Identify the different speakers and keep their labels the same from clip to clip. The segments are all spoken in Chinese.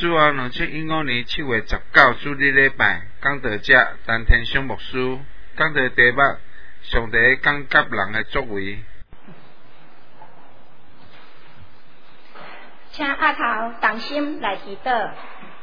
Speaker 1: 主后2015年7月19主日礼拜，讲到这陈天祥牧师讲到题目上帝降甲人的作为。
Speaker 2: 请阿头同心来祈祷。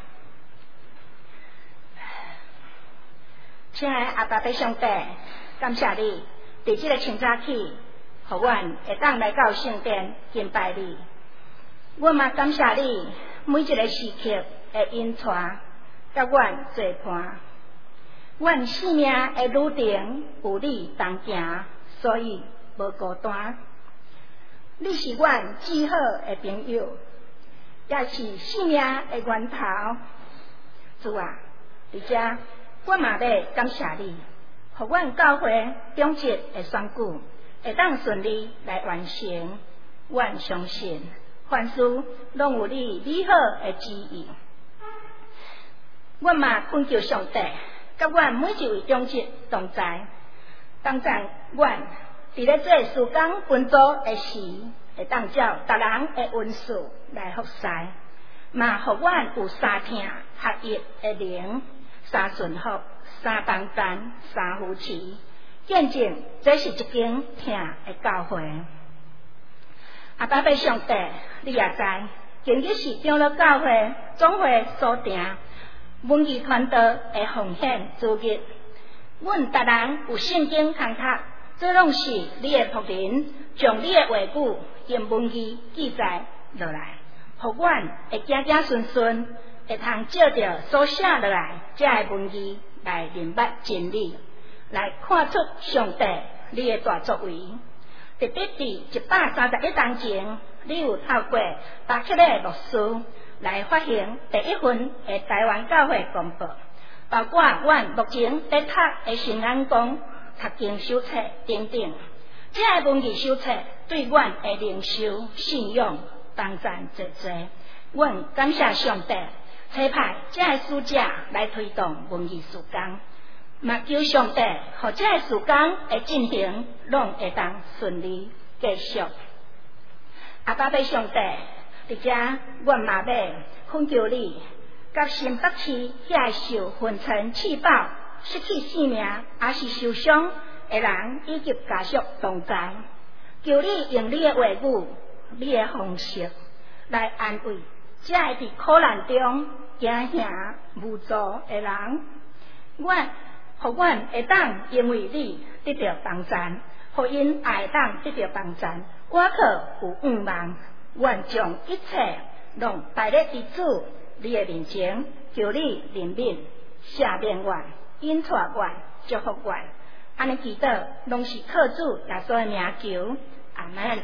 Speaker 2: 亲爱的阿爸爸上帝，感谢你伫这个清早起，互阮会当来到圣殿敬拜你。阮嘛感谢你每一个时刻会引带，甲阮作伴。阮生命的路程有你同行，所以无孤单。你是阮最好的朋友，也是生命的源头。主啊，伫遮阮嘛要感谢你，互阮教会中职的选举会当顺利来完成。阮相信凡事拢有你美好的旨意。阮嘛恳求上帝，甲阮每一位中职同在，当在阮伫咧做事工分组的时，会当照逐人的恩赐来服侍，嘛互阮有三听合一的灵，三顺服，三同担，三扶持，见证这是一间听的教会。阿爸爸上帝，你也知，今日是长老教会总会所定文艺传道的奉献之日，阮逐人有圣经通读，这拢是你的仆人，将你的话语用文字记载落来，互阮会行行顺顺，会通照着所写落来这个文字来明白真理，来看出上帝你的大作为。特别伫131当前，你有透过巴克的牧师来发行第一份的台湾教会公报，包括阮目前在读的新眼光读经手册等等。这个文字手册对阮的灵修信仰帮赞济济。阮感谢上帝差派这个使者来推动文艺事工，嘛求上帝，互这个事工会进行，拢会当顺利继续。阿爸爸上帝，伫遮阮嘛要恳求你，甲新北市遐受昏沉气爆、失去性命，也是受伤的人以及家属同在，求你用你的话语、你的方式来安慰这个伫苦难中惊吓无助的人。互阮会当因为你得到帮助，互因也会当得到帮助。我可有愿望，愿将一切拢摆咧伫主你的面前，求你怜悯、赦免阮、引带阮、祝福阮。安尼祈祷，拢是靠主耶稣的名求，阿门。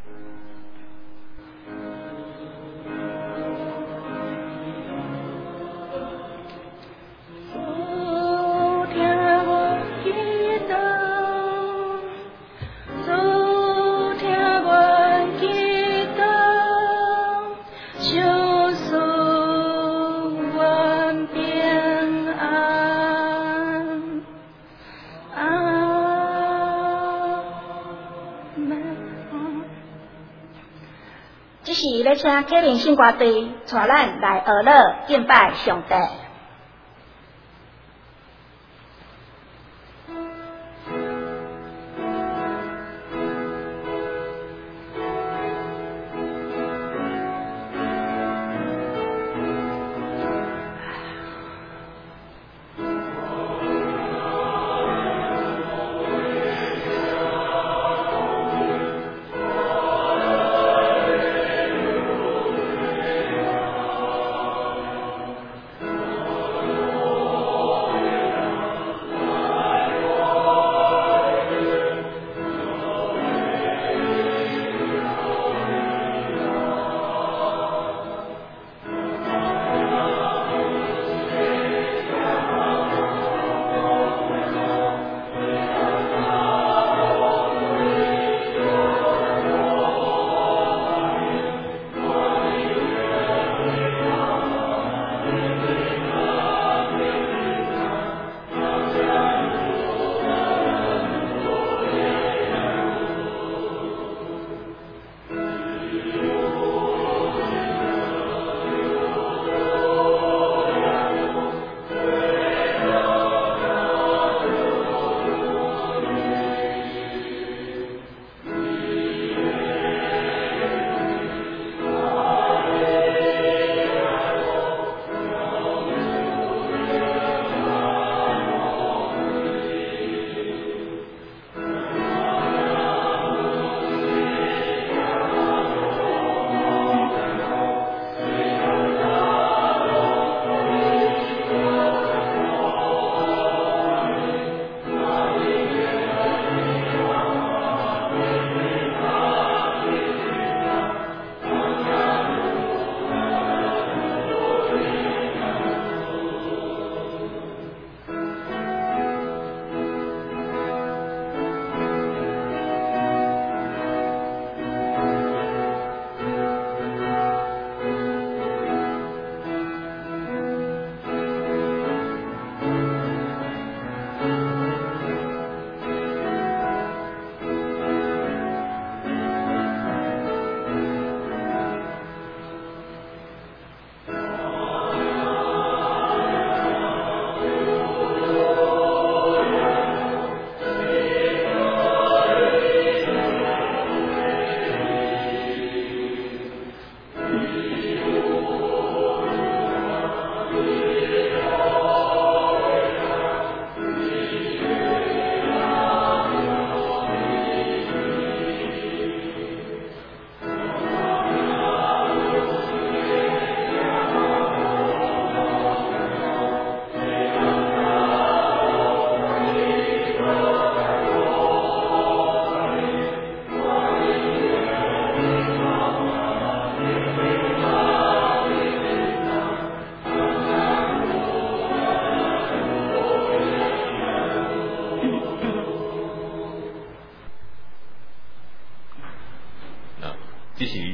Speaker 2: 这是咧请启灵信歌队带咱来学乐敬拜上帝。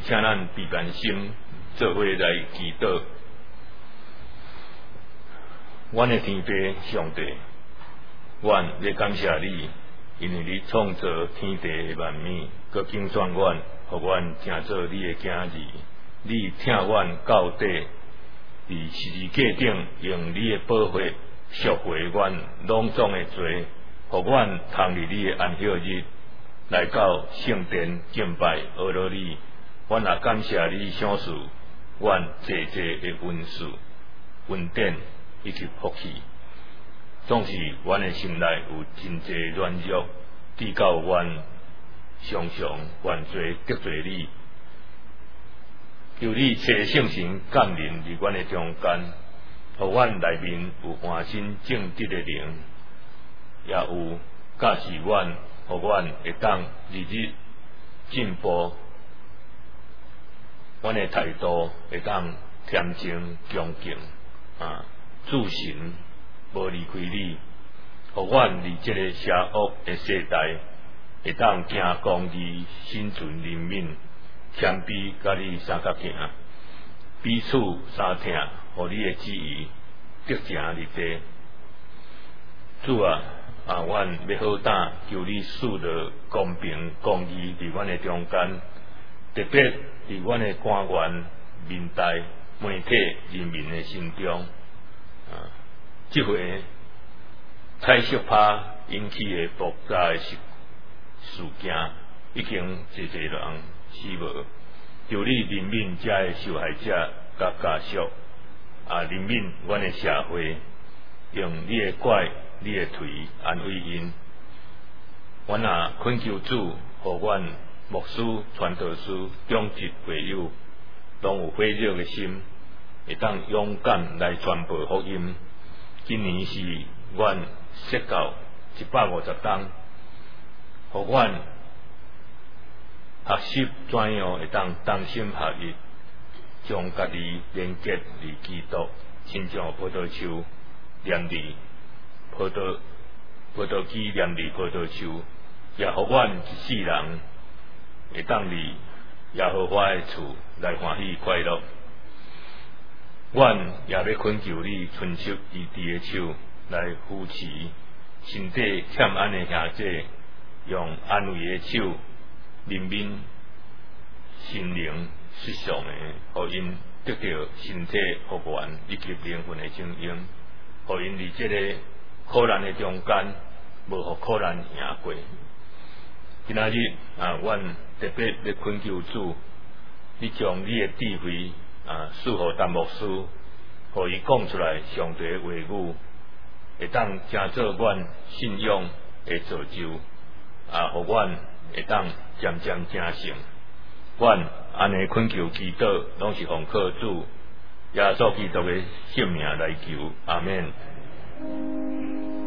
Speaker 3: 请咱悲观心做伙来祈祷。阮的天父上帝，阮要感谢你，因为你创造天地的万物，佮拣选阮，互阮成做你的囝儿。你听阮到底，伫十字架顶用你的宝血赎回阮拢总的罪，互阮通伫你的安息日来到圣殿敬拜阿罗你。阮也感谢你赏赐阮济济的恩赐、恩典以及福气。总是阮的心内有真济软弱，致到阮常常犯罪得罪你。求你找圣神降临伫阮的中间，互阮内面有欢心正直的灵，也有教示阮，互阮会当日日进步。阮的态度会当恬静恭敬，自信无离开你，互阮伫这个邪恶的世代会当行公义、心存怜悯、谦卑，甲你相合行，彼此相听，互你的旨意得成立地。主啊，阮要好胆求你赐落公平公义伫阮的中间，特别伫阮的官员、民代、媒体、人民的心中。即回彩色拍引起的爆炸的事件，已经济济人死无。求你怜悯这的受害者甲家属，怜悯阮的社会，用你的拐、你的腿安慰因。阮也恳求主，互阮牧师、传道师、忠直会友，拢有火热的心，会当勇敢来传播福音。今年是阮释教150天，互阮学习怎样会当同心合一，将家己连结于基督，亲像葡萄树连伫葡萄枝连伫葡萄树，也互阮一世人会当伫耶和华的厝来欢喜快乐。阮也要恳求你伸出医治的手来扶持身体欠安的兄姐，用安慰的手怜悯心灵失常的，互因得到身体复原以及灵魂的精英，互因伫这个苦难的中间无互苦难赢过。今仔日阮特别要恳求主，你将你的智慧赐予陈牧师，互伊讲出来上帝的话语，会当成做阮信仰的造就，互阮会当渐渐成成。阮安尼恳求祈祷，拢是奉靠主耶稣基督的圣名来求，阿们。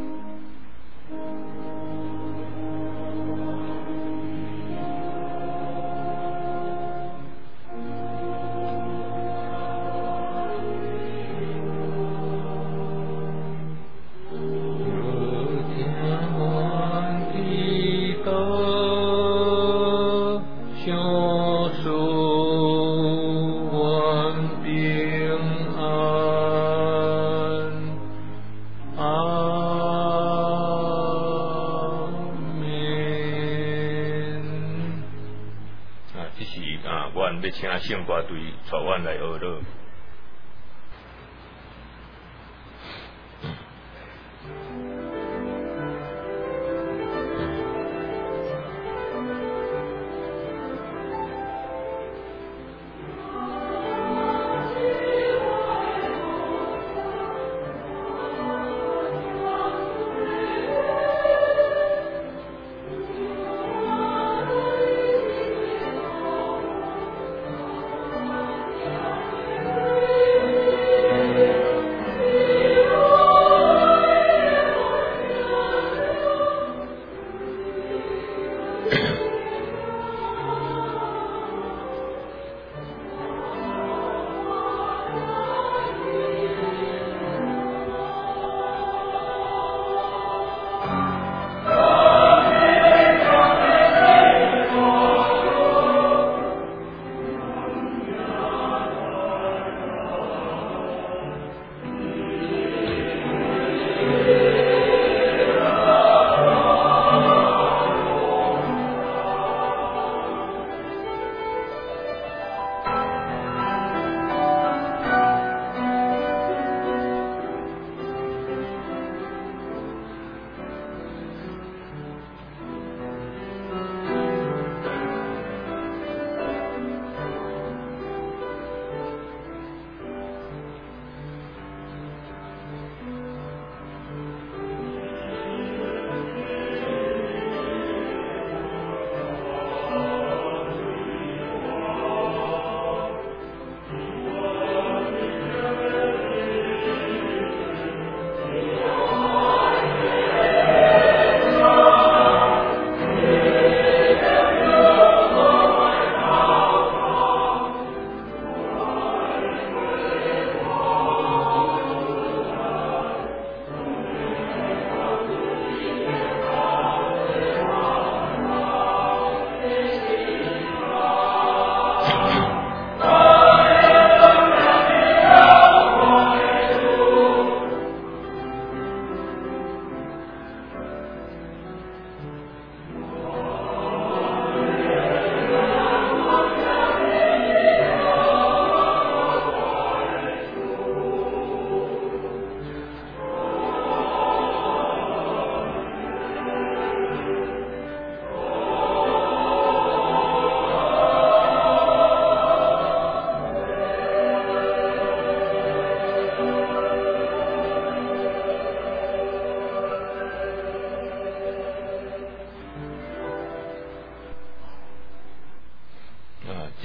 Speaker 3: 请圣歌队带阮来学乐。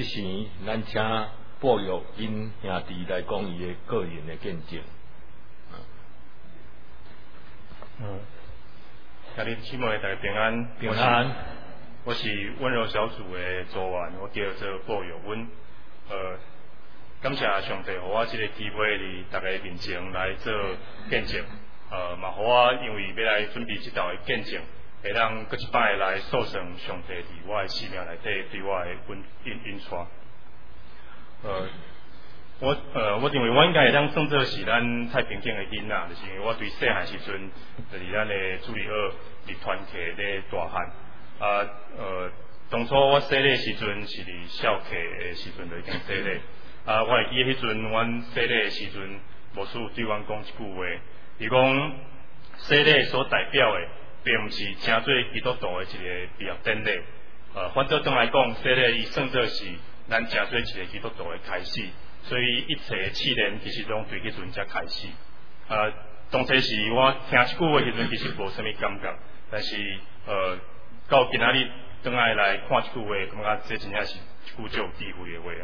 Speaker 3: 即时咱请鲍玉因兄弟来讲伊的个人的见证。
Speaker 4: 今日姊妹大家平安，
Speaker 3: 平安。
Speaker 4: 我是温柔小组的组员，我叫做鲍玉温。感谢上帝，互我这个机会伫大家面前来做见证。嘛，互我因为要来准备这道的见证，会让搁一摆来诉上上帝伫我的生命内底对我的引带。我认为我应该会当算作是咱太平境的囡仔，就是因为我对细汉时阵就是咱的主理学伫团契咧大汉。当初我细个时阵是伫小客的时阵就已经细个。我会记得迄阵，阮细个的时阵，牧师对阮讲一句话，伊讲细个所代表的，并毋是真做基督徒的一个毕业典礼。反倒转来讲，细个伊算作是咱真做一个基督徒的开始。所以一切的试炼其实拢对迄阵才开始。当初是我听即句话迄阵，其实无啥物感觉，但是到今仔日转来看即句话，感觉这真正是一句最有智慧的话。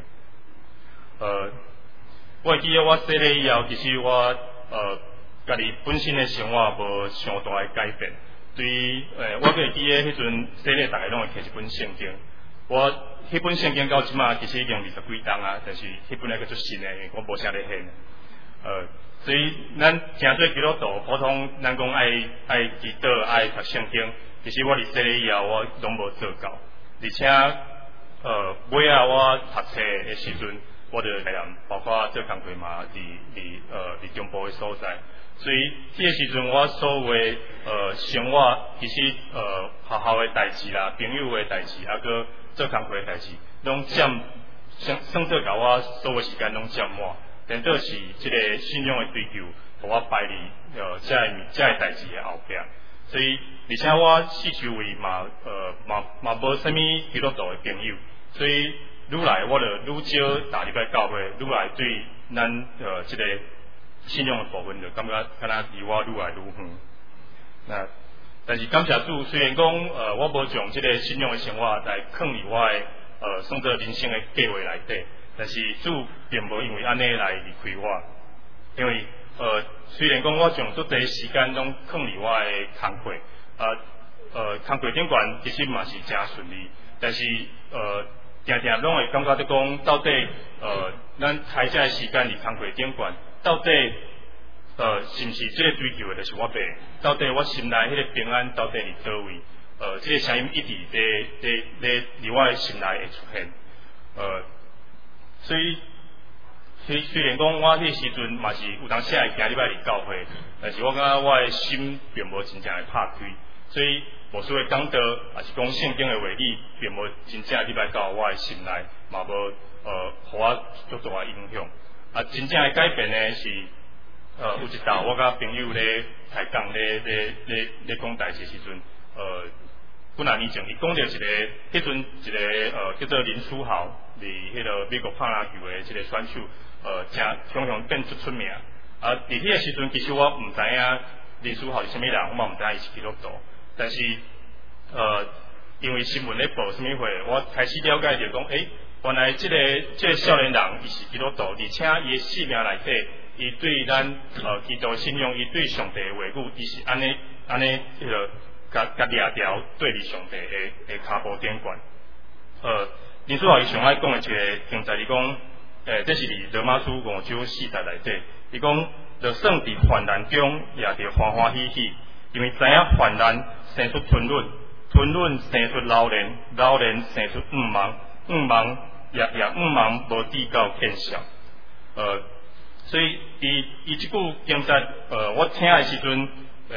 Speaker 4: 我会记得我细个以后，其实我家己本身的生活无上大的改变。对于我会记得迄阵细个大家拢会摕一本圣经。我迄本圣经到即马其实已经20几档啊，但是迄本还阁足新的，因为我无啥咧现。所以咱真做基督徒，普通咱讲爱祈祷、爱读圣经，其实我伫细个以后我拢无做到，而且尾啊我读册的时阵，我就包括做工课嘛，伫中部的所在，所以迄个时阵我所有的生活，其实学校的代志啦、朋友的代志，啊个做工课的代志，拢占算做甲我所有时间拢占满，变做是即个信仰的追求，互我排伫这代志的后壁。所以而且我四周围嘛无啥物基督徒的朋友，所以愈来我就愈少踏入来教会，愈来对咱即个信仰的部分就感觉敢若离我愈来愈远。那但是感谢主，虽然讲我无将即个信仰的生活来放入我的算作人生的计划内底，但是主并无因为安尼来离开我，因为虽然讲我将足侪时间拢放入我的工课，工课顶悬其实嘛是真顺利，但是定定拢会感觉得讲，到底咱开这时间伫工课顶悬，到底是毋是这个追求的，就是我爸？到底我心内迄个平安到底伫倒位？这个声音一直咧伫我的心内会出现。所以虽然讲我迄个时阵嘛是有当时会行礼拜日教会，但是我感觉我的心并无真正会拍开，所以牧师的讲道也是讲圣经的话语，并无真正礼拜到我的心内，嘛无互我足大的影响。真正的改变呢是。有一道我甲朋友咧开讲咧讲代志时阵，几啊年前伊讲到一个，迄阵一个叫做林书豪，伫迄个美国拍篮球的一个选手，常常变出名。伫迄个时阵，其实我毋知影林书豪是啥物人，我嘛毋知影伊是基督徒。但是因为新闻咧报啥物货，我开始了解着讲，原来这个少年人伊是基督徒，而且伊的生命内底。伊对咱基督信仰，伊对上帝的话语，伊是安尼迄个甲掠条对伫上帝的骹步顶悬。林书豪伊上爱讲的一个经在，伊讲，这是伫罗马书5章4节内底，伊讲，就算伫患难中，也着欢欢喜喜，因为知影患难生出吞论，吞论生出老练，老练生出五忙也五忙无抵到见效。所以伊即句经节，我听的时阵，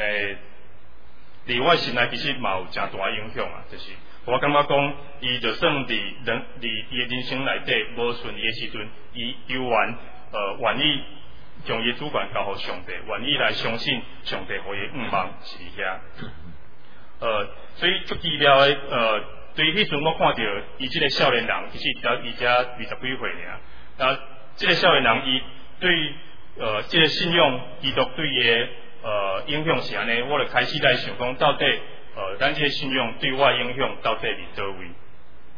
Speaker 4: 伫我心内其实嘛有真大影响啊，就是我感觉讲，伊就算伫伊的人生内底无顺利的时阵，伊犹原愿意将伊主权交互上帝，愿意来相信上帝互伊五忙是遐。所以足奇妙的，对于迄阵我看到伊即个少年人，其实伊才20几岁尔，即个少年人伊。对这个信仰基督对伊的影响是安尼，我就开始来想讲，到底咱这个信仰对我的影响到底伫倒位？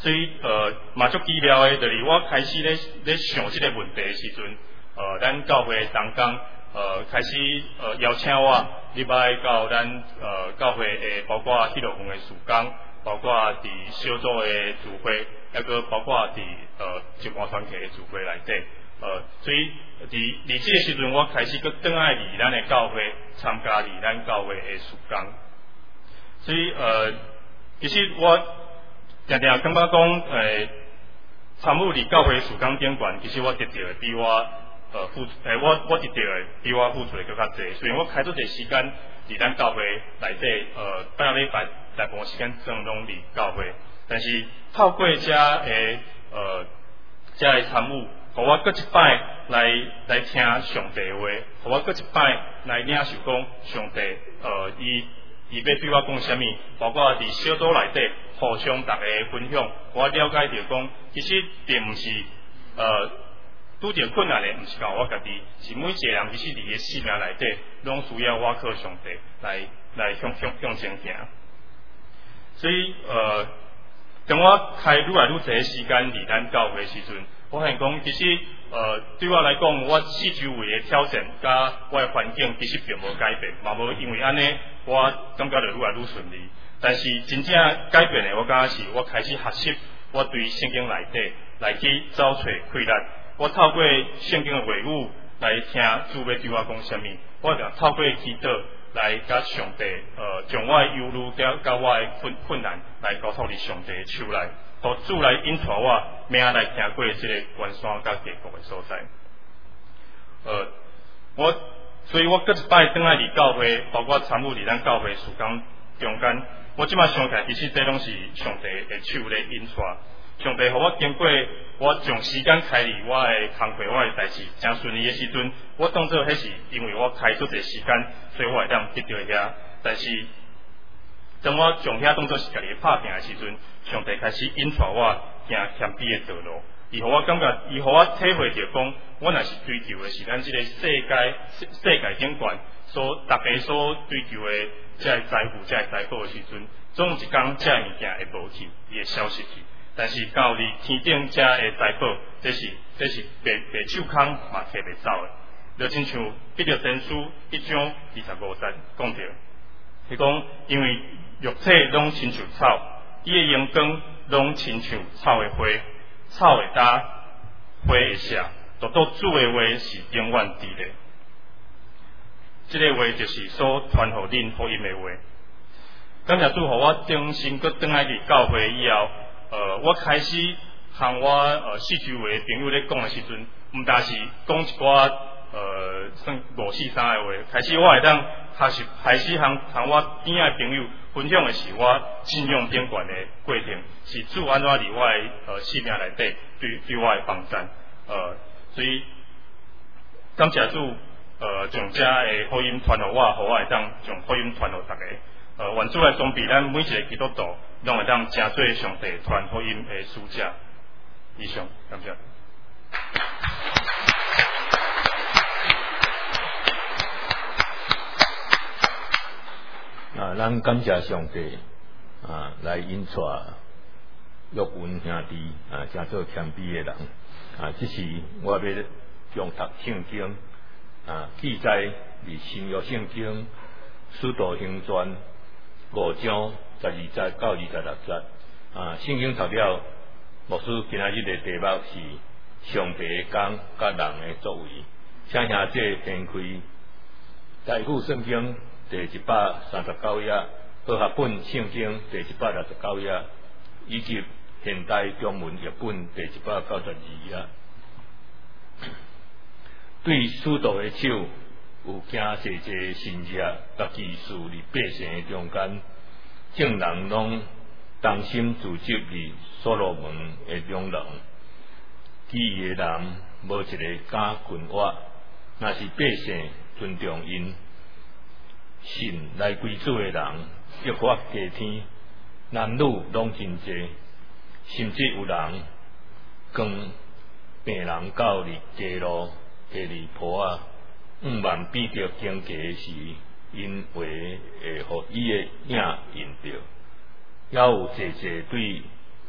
Speaker 4: 所以嘛足奇妙的，就是我开始咧想即个问题的时阵，咱教会同工开始邀请我礼拜到咱教会的包括喜乐园的事工，包括伫小组的聚会，还个包括伫一般团契的聚会内底。所以伫即个时阵，我开始搁转来伫咱的教会参加伫咱教会的事工。所以其实我常常感觉讲参与伫教会事工顶悬，其实我得到的比我我得到的比我付出的更较侪。虽然我开出侪时间伫咱教会内底，拜礼拜大部分时间总拢伫教会，但是透过遮的参与，互我搁一摆来听上帝的话，互我搁一摆来领受讲上帝伊要对我讲啥物，包括伫小组内底互相大家分享，我了解到讲，其实并毋是拄着困难的，毋是靠我家己，是每一个人其实伫个生命内底，拢需要我靠上帝来向前行。所以当我开愈来愈侪时间伫咱教会的时阵，我发现讲，其实对我来讲，我四周围的挑战甲我的环境其实并无改变，嘛无因为安尼，我感觉就愈来愈顺利。但是真正改变的，我感觉是我开始学习，我对圣经内底来去找找困难。我透过圣经的话语来听主要对我讲啥物，我就透过祈祷来甲上帝将我的忧虑甲我的困难来交托伫上帝的手内，互主来引带我明仔来行过即个关山甲地国的所在。所以我搁一摆转来伫教会，包括参与伫咱教会事工中间，我即摆想起来，其实这拢是上帝的手咧引带。上帝互我经过我将时间开离我的工课，我的代志真顺利的时阵，我当作迄是因为我开出一个时间，所以我会当得到遐。但是当我将遐当作是家己拍拼的时阵，上帝开始引带我行谦卑的道路。伊互我感觉，伊互我体会着讲，我若是追求的是咱即个世界顶悬大家所追求的即个财富、即个财宝的时阵，总有一天即个物件会无去，伊会消失去。但是到你天顶遮的财宝，这是白手空嘛摕袂走的。就亲像彼得前书1章25节讲到，伊讲因为肉体拢亲像草，伊的阳光拢亲像草的花，草会干，花会谢，独独主的话是永远伫咧。这个话就是所传互恁福音的话。感谢主，互我重新搁转来伫教会以后。我开始向我四周围的朋友咧讲的时阵，毋但是讲一寡算5、4、3的话，开始我会当开始向我边仔的朋友分享的是我信仰顶悬的过程，是主安怎伫我的生命内底对我的帮助。所以感谢主，将这的福音传互我，互我会当将福音传互大家。愿主来装备咱每一个基督徒，拢会当真做上帝传福音的使者。以上，感谢。
Speaker 3: 咱感谢上帝来引带约文兄弟真做谦卑的人这是我要用读圣经记载伫新约圣经使徒行传5章12节到26节圣经读了，牧师今仔日的题目是上帝的工甲人的作为，请兄弟掀开台语圣经第139页，和合本圣经第169页，以及现代中文译本第192页。对使徒的手有惊济济神热甲技术伫百姓的中间，众人拢同心组织伫所罗门的中廊，其余的人无一个敢困活，若是百姓尊重因。信来归主的人，约法加天，男女拢真济，甚至有人将病人到入街路下里坡5万变着经过时，因为会互伊的影引着，也有济济对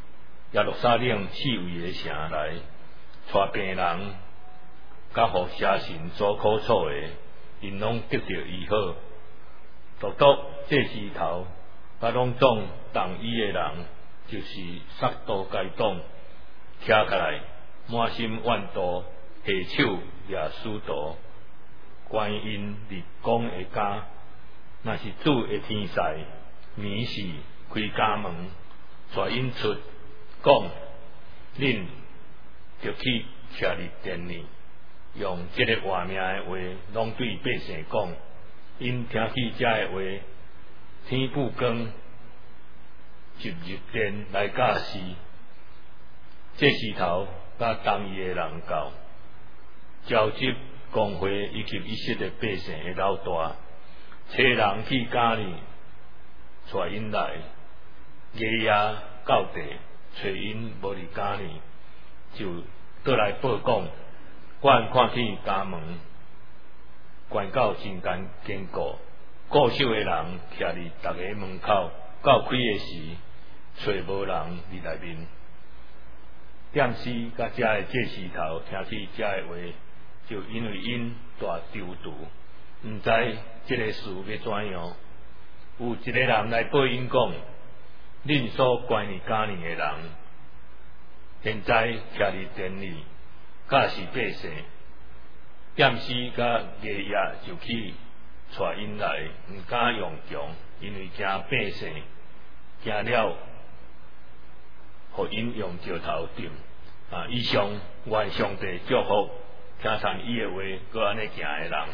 Speaker 3: 耶路撒冷四围的城来，带病人，甲互邪神所苦楚的，因拢得到医好。独独这时头，甲拢总同意的人，就是撒都该党，听起来满心怨妒，下手也输道，观音立功的家，若是主的天使，眠时开家门，带因出讲，恁就去徛伫殿里，用这个活命的话，拢对百姓讲。因听起这个话，天不光就入殿来教示。这时头，甲同意的人到，召集公会以及一些的百姓的老大，找人去家里，带因来，夜夜到地，找因无伫家里，就倒来报讲，阮看去家门。关到真坚固，固守的人徛伫逐个门口，到开的时，找无人伫内面。点师甲遮的这时头听起遮的话，就因为因大丢毒，毋知这个事要怎样。有一个人来报因讲，恁所关伫家里的人，现在徛伫殿里，教示百姓。点时甲夜夜就去带因来，毋敢用强，因为惊百姓惊了，互因用石头顶。以上愿上帝祝福听从伊的话，搁安尼行的人。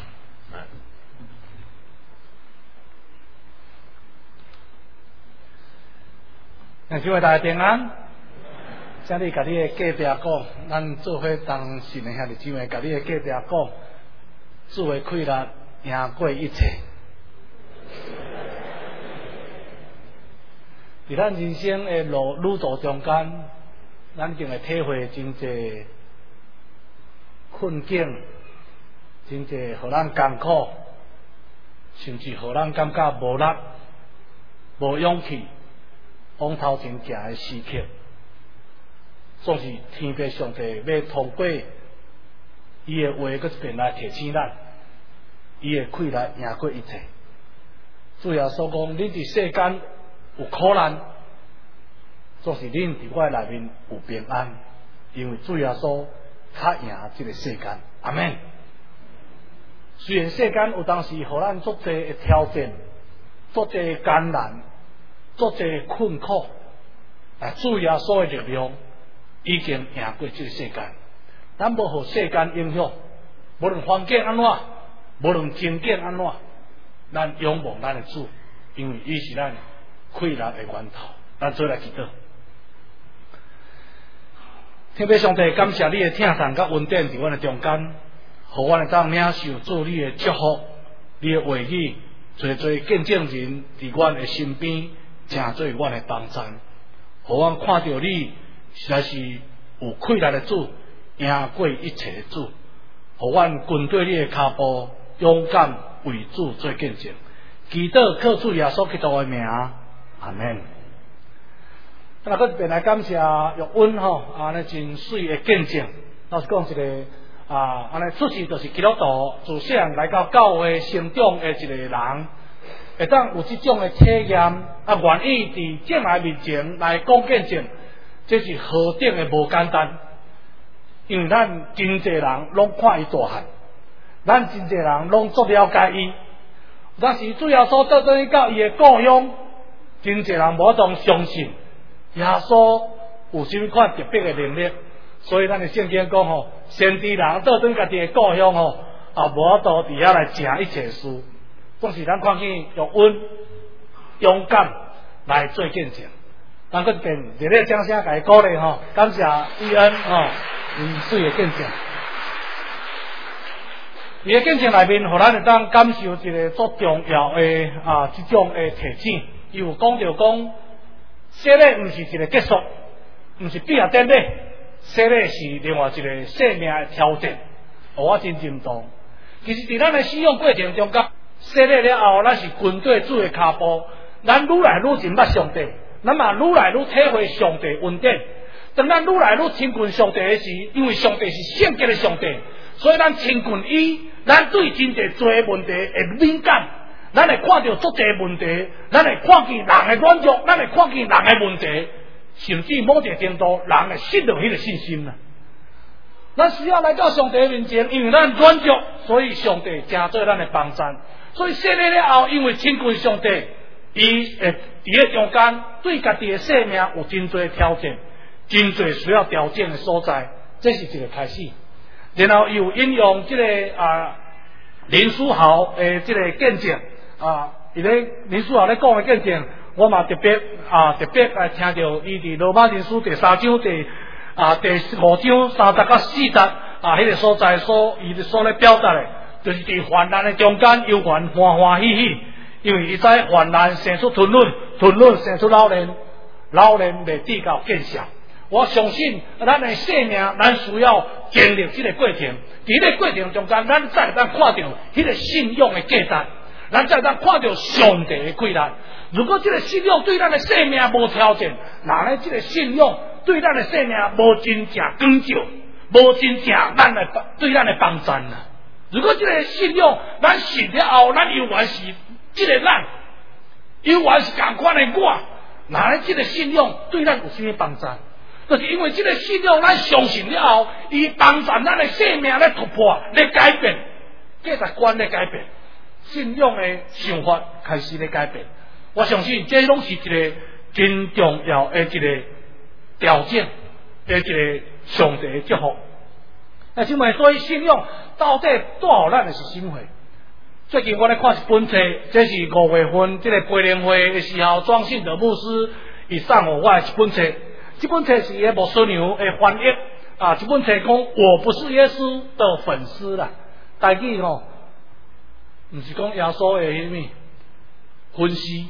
Speaker 5: 愿主为大家平安。请你甲你的隔壁讲，咱做伙同信的兄弟姊妹，甲你的隔壁讲，主的快乐赢过一切。伫咱人生的旅途中间，咱一定会体会真侪困境，真侪互咱艰苦，甚至互咱感觉无力、无勇气，往头前行的时刻。总是天父上帝要通过伊的话，搁一遍来提醒咱，伊的快乐赢过一切。主耶稣讲：恁伫世间有苦难，总是恁伫我内面有平安，因为主耶稣较赢这个世间。阿们。虽然世间有当时互咱足侪的挑战，足侪艰难，足侪困苦，但主耶稣的力量已经赢过这个世间。咱无互世间影响，无论环境安怎，无论情境安怎，咱仰望咱的主，因为伊是咱快乐的源头。咱做来祈祷。天父上帝，感谢你的疼痛甲恩典伫阮的中间，互阮会当领受主你的祝福，你的话语，侪侪见证人伫阮的身边，成做阮的帮衬，互阮看到你实在是有快乐的主，赢过一切的主，互阮跟对你的脚步，勇敢为主做见证。祈祷靠主耶稣基督的名，阿门。那个本来感谢玉恩吼，安尼真水的见证。老实讲，一个安尼出世就是基督徒，自细汉来到教会成长的一个人，会当有这种的体验，愿意伫正来面前来讲见证，这是何等的无简单。因为咱真侪人拢看伊大汉，咱真侪人拢足了解伊，但是主要所到等于到伊的故乡，真侪人无当相信。耶稣有什么款特别的能力？所以咱的圣经讲吼，先知人倒转家己的故乡吼，无倒伫遐来行一切事。总是咱看见用恩勇敢来做见证。咱搁一遍热烈掌声甲伊鼓励吼，感谢伊恩吼，因水的见证。伊的见证内面，互咱会当感受一个足重要的这种的提醒。伊有讲到讲。洗礼毋是一个结束，毋是毕业典礼，洗礼是另外一个生命的挑战。我真认同。其实伫咱的使用过程中间，洗礼了后，咱是跟对主的脚步，咱愈来愈认捌上帝，咱嘛愈来愈体会上帝恩典。 当咱愈来愈亲近上帝的时，因为上帝是圣洁的上帝，所以咱亲近伊，咱对真侪做问题会敏感，咱会看到足侪问题，咱会看见人的软弱，咱会看见人的问题，甚至某一个程度，人会失掉迄个信心啦。咱需要来到上帝面前，因为咱软弱，所以上帝真做咱的帮助。所以洗礼了后，因为亲近上帝，伊会伫咧中间对家己的生命有真多挑战，真多需要调整的所在，这是一个开始。然后又引用这个林书豪的这个见证伊咧林书豪咧讲的见证，我嘛特别来听到伊伫罗马人书第3章第5章30到40迄个所在伊所咧表达的。就是伫患难的中间，犹原欢欢喜喜，因为伊知患难生出吞忍，吞忍生出老练，老练未至到见效。我相信咱的生命，咱需要经历这个过程。伫这个过程中间，咱才能看到迄个信仰的价值，咱才能看到上帝的贵力。如果这个信仰对咱的生命无挑战，那呢这个信仰对咱的生命无真正光照，无真正对咱的帮助啦。如果这个信仰，咱信了后，咱犹原是这个咱，犹原是同款的我，那这个信仰对咱有什么帮助？就是因为这个信仰，咱相信了后，伊帮助咱的生命来突破、来改变，价值观来改变，信仰的想法开始来改变。我相信这拢是一个真重要的一个条件，的一个上帝的祝福。那请问，所以信仰到底带予咱的是什么？最近我咧看一本册，这是5月份这个培灵会的时候，庄信德牧师伊送予我的一本册。这本册是耶牧师娘的翻译这本册讲我不是耶稣的粉丝啦，台语不是讲耶稣的什么粉丝，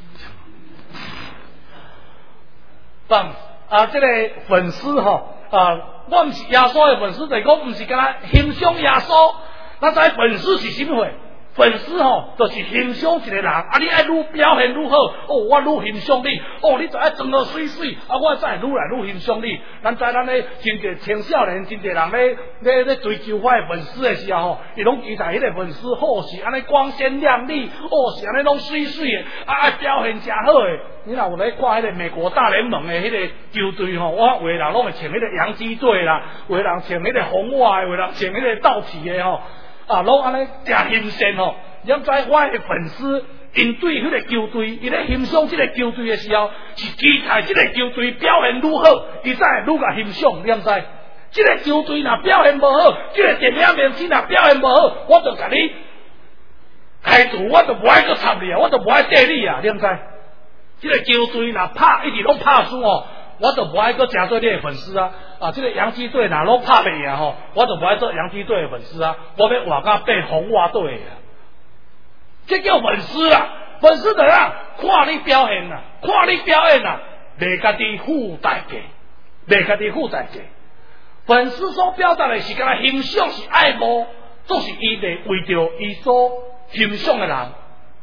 Speaker 5: 这个粉丝我唔是耶稣的粉丝，就是讲唔是敢若欣赏耶稣。咱知粉丝是什么货？粉丝就是欣赏一个人，你爱愈表现愈好，我愈欣赏你，你就爱装得水水，我才会愈来愈欣赏你。咱知咱咧真侪青少年，真侪人咧追求我的粉丝的时候，伊拢期待迄个粉丝是安尼光鲜亮丽，是安尼拢水水的，爱表现真好的。你若有咧看迄个美国大联盟的迄个球队我有的人拢会穿迄个洋基队啦，有的人穿迄个红袜的，有的人穿迄个道奇的拢安尼真欣赏你知我的粉丝因对迄个球队，伊咧欣赏这个球队的时候，是期待这个球队表现愈好，伊才会愈甲欣赏。你知这个球队若表现无好，这个电影明星若表现无好，我就甲你开除，我就无爱搁插你我就无爱缀你你知？这个球队若一直拢拍输我就无爱搁加做你的粉丝这个洋基队若拢拍袂赢我就无爱做洋基队的粉丝我要换到变红袜队这叫粉丝粉丝就看你表现袂家己付代价，粉丝所表达的是敢若欣赏是爱慕，总是伊袂为着伊所欣赏的人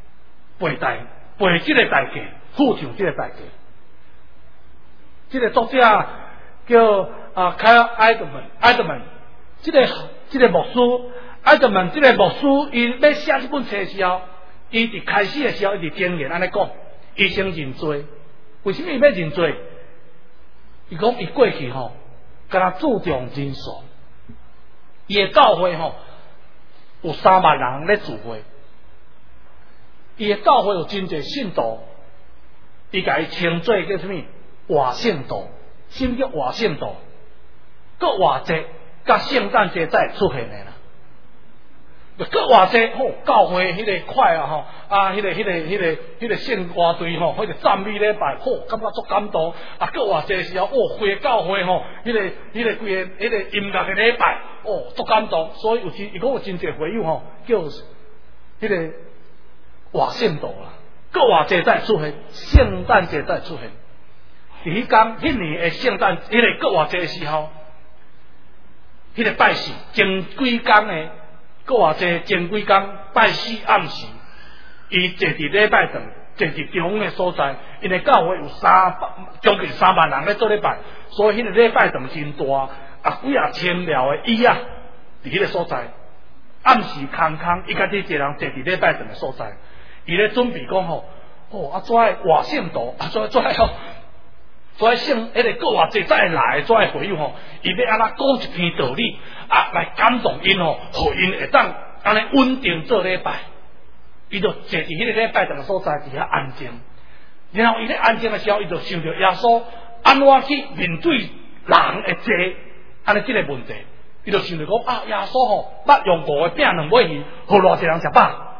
Speaker 5: 赔这个代价，付上这个代价。这个作者叫凯尔艾德曼，这个牧师艾德曼，这个牧师伊要写这本册的时候，伊伫开始的时候，伊伫经验安尼讲，伊先认罪。为什么伊要认罪？伊讲伊过去敢若注重人数，伊的教会有3万人咧聚会，伊的教会有真侪信徒，伊甲伊称做叫什么？活圣徒。什么叫活圣徒？搁偌济，甲圣诞节才会出现的啦。搁偌济教会迄个块迄个圣歌队迄个赞美礼拜感觉足感动搁偌济时候规个教会迄个规个迄个音乐的礼拜足感动，所以伊讲有真侪会友叫迄个活圣徒啦。搁偌济才会出现，圣诞节才会出现。迄年的圣诞，迄个搁偌济时候，迄个拜四前几工的，搁偌济前几工拜四暗时，伊坐伫礼拜堂坐伫中央的所在，因为教会有将近3万人咧做礼拜，所以迄个礼拜堂真大，几啊千条的椅啊，伫迄个所在。暗时空空，伊家己一个人坐伫礼拜堂的所在，伊咧准备讲吼，怎爱活圣道，怎爱吼，怎爱圣迄个国外侪再来，怎爱回友吼，伊要安怎讲一篇道理来感动因吼，互因会当安尼稳定做礼拜。伊就坐伫迄个礼拜堂的所在，伫遐安静。然后伊咧安静的时候，伊就想着耶稣安怎去面对人的坐，安尼即个问题。伊就想着讲耶稣吼，捌用5个饼2尾鱼，互偌济人食饱